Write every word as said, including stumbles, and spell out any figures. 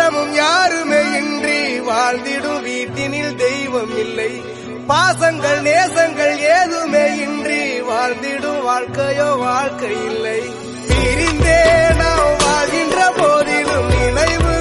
பாரமும் யாருமே இன்றி வாழ்ந்திடும் வீட்டினில் தெய்வம் இல்லை. பாசங்கள் நேசங்கள் ஏதுமே இன்றி வாழ்ந்திடும் வாழ்க்கையோ வாழ்க்கை இல்லை. பிரிந்தே நாம் வாழ்கின்ற போதிலும் நினைவு